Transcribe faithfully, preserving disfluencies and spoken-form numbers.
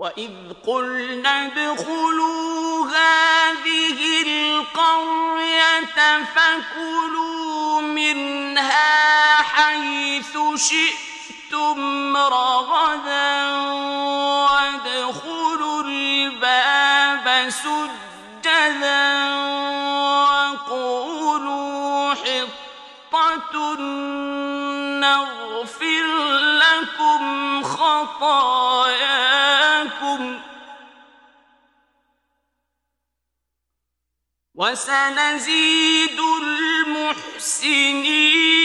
وَإِذْ قُلْنَا ادْخُلُوا هَٰذِهِ الْقَرْيَةَ فَكُلُوا مِنْهَا حَيْثُ شِئْتُمْ رَغَدًا وَادْخُلُوا الْبَابَ سُجَّدًا وَقُولُوا حِطَّةٌ نَّغْفِرْ لَكُمْ خَطَايَاكُمْ وَسَنَزِيدُ الْمُحْسِنِينَ.